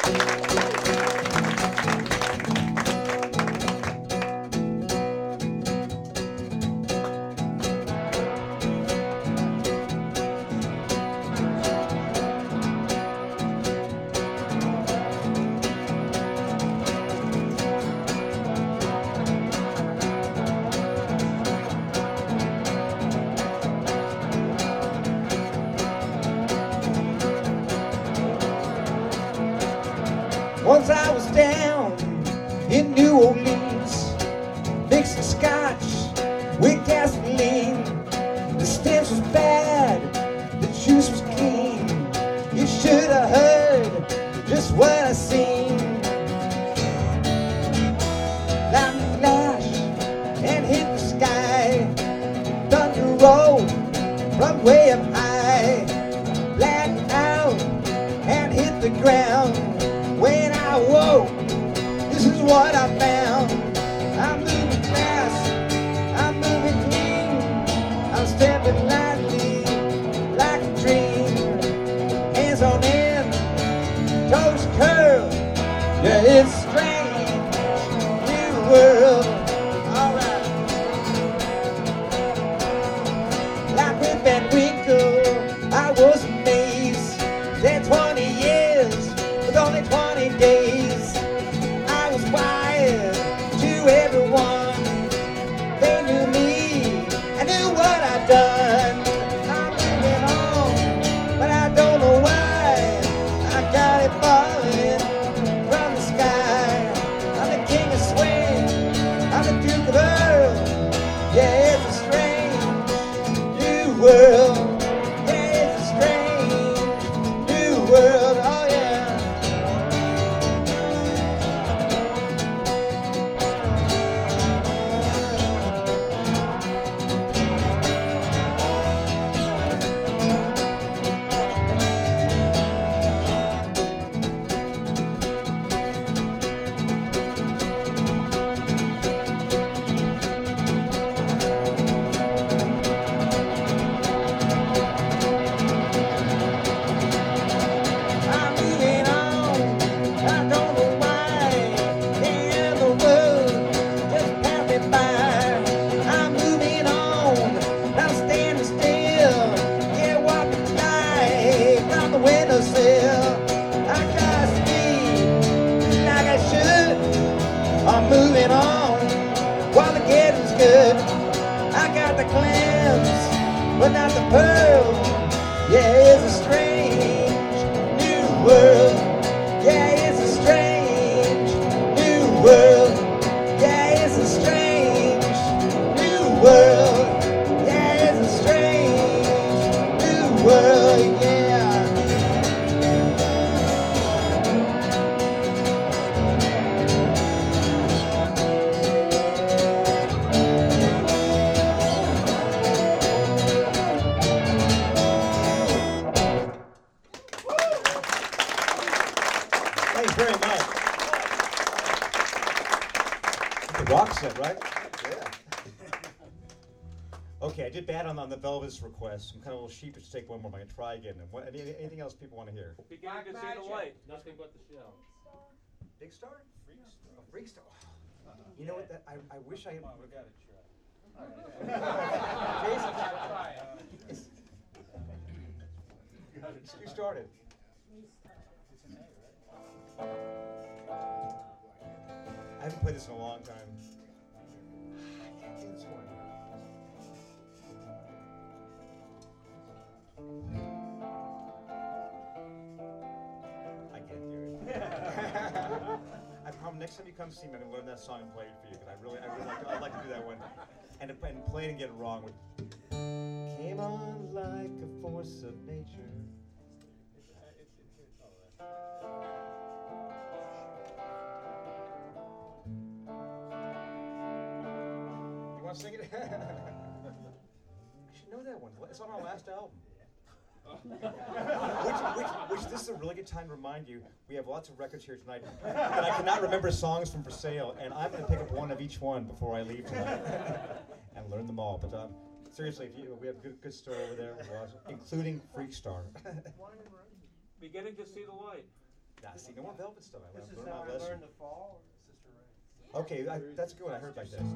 Once I was down in New Orleans, mixing scotch with gasoline. The stench was bad, the juice was clean. You should have heard just what I seen. Lightning flash and hit the sky. Thunder roll from way up high. Black out and hit the ground. When I woke, this is what I found. I'm moving fast, I'm moving clean. I'm stepping lightly like a dream. Hands on end, toes curled. Yeah, it's strange, new world. Alright. Like Rip Van Winkle, I was amazed. Then 20 years with only 20 days. I was wired to everyone. They knew me, I knew what I'd done. I'm moving on, but I don't know why. I got it falling from the sky. I'm the king of swing, I'm the Duke of Earl. Yeah, it's a strange new world. Yeah, it's a strange new world. Oh yeah. I'm moving on, I don't know why. Yeah, the world just passed me by. I'm moving on, not standing still. Yeah, walking tight on the windowsill. I gotta speak like I should. I'm moving on while the getting's good. I got the clams, but not the pearls. Yeah, it's a strange new world. Yeah, it's a strange new world. Yeah, it's a strange new world. Yeah, it's a strange new world. Yeah. Thanks very much. The rock set, right? Yeah. Okay, I did bad on the Velvet's request. I'm kind of a little sheepish to take one more. I'm going to try again. And anything else people want to hear? Beginning to see the light. Nothing but the shell. Big Star? Freak Star. You know what? I wish I had. We gotta try. Jason, you started. I haven't played this in a long time. I can't do this one. I can't do it. I promise next time you come see me, I'm gonna learn that song and play it for you because I'd like to do that one, and play it and get it wrong. Came on like a force of nature. You want to sing it? I should know that one. It's on our last album. which this is a really good time to remind you, we have lots of records here tonight, and I cannot remember songs from For Sale, and I'm going to pick up one of each one before I leave tonight and learn them all. But seriously, we have good stuff over there, including Freak Star. Beginning to see the light. Nah, see, no more Velvet stuff. I This is learned how my I lesson. learned to fall, or Sister Ray? Okay, that's good. I heard like that.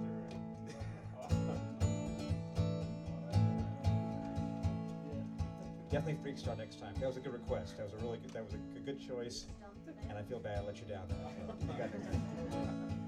Definitely Freak Star next time. That was a good request. That was a really good. That was a good choice. And I feel bad I let you down. You got it.